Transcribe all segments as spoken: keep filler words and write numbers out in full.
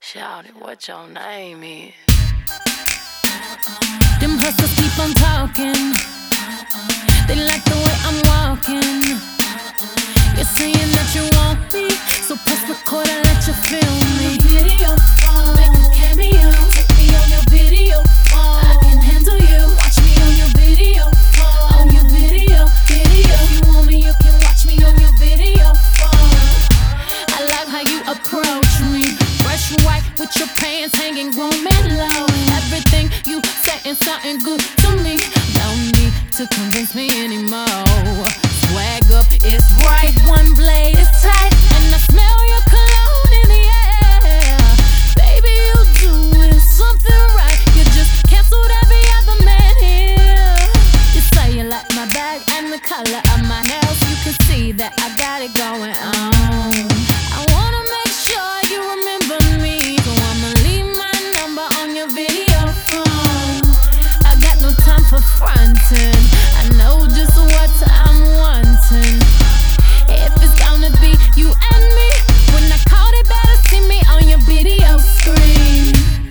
Shout it, what your name is? Them hustlers keep on talking. They like the way I'm walking. You're saying that you want me, so press record and let you feel me. Video phone, make a cameo, take me on your video phone. I can handle you, watch me on your video phone. On your video, video. If you want me, you can watch me on your video phone. I like how you approach me, fresh white with your pants hanging, grown and low. Everything you saying sounding good to me. Don't need to convince me anymore. Swag up is right, one blade is tight, and I smell your cologne in the air. Baby, you doing something right. You just canceled every other man here. You say you like my bag and the color of my nails. You can see that I got it going on. I wanna make sure you remember me, so I'ma leave my number on your video phone. I got no time for fronting, I know just what I'm wanting. If it's gonna be you and me, when I call it, better see me on your video screen.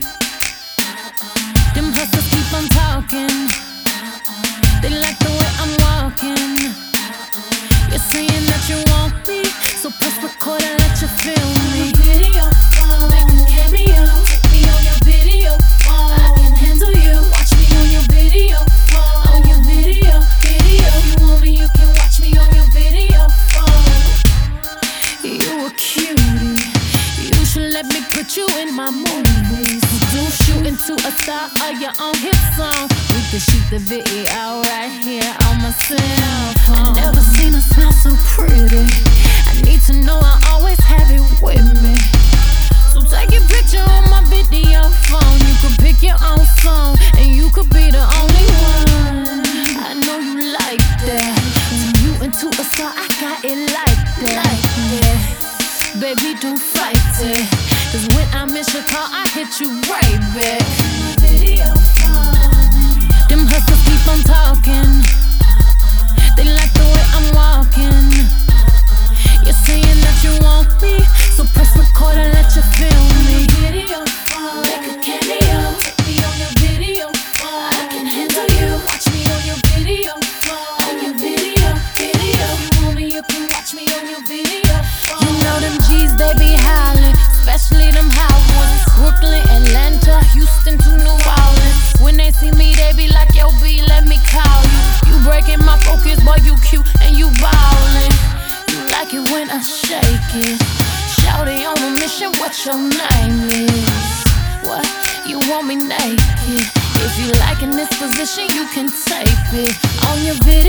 Them hustlers keep on talking. They like the way I'm walking. You're saying that you want me, so press record and let you feel me. Video phone, make a cameo, take me on your video phone. I can handle you, watch me on your video phone. On your video, video. If you want me, you can watch me on your video phone. You a cutie, you should let me put you in my movies. Do shoot into a star of your own hit song. We can shoot the video right here on my cell phone. I never seen a smile so pretty. I need to know I always have it with me. So take a picture on my video phone. You could pick your own song, and you could be the only one. I know you like that. Turn you into a star, I got it like that. Like that. Baby, don't fight it, cause when I miss your call, I hit you right back. Video phone. Them hustlers keep on talking. They like the way I'm walking. You're saying that you want me, so press record and let you feel me. Video phone, make a cameo, take me on your video phone. I can handle you, watch me on your video phone. On your video, video. If you want me, you can watch me on your video phone. You know them G's, they be hollering, especially them hot ones. Brooklyn, Atlanta, Houston to New Orleans. When they see me, they be like, yo, B, let me call you. You breaking my focus, boy, you cute and you ballin'. You like it when I shake it. Shawty on a mission, what your name is? What? You want me naked? If you like in this position, you can tape it on your video.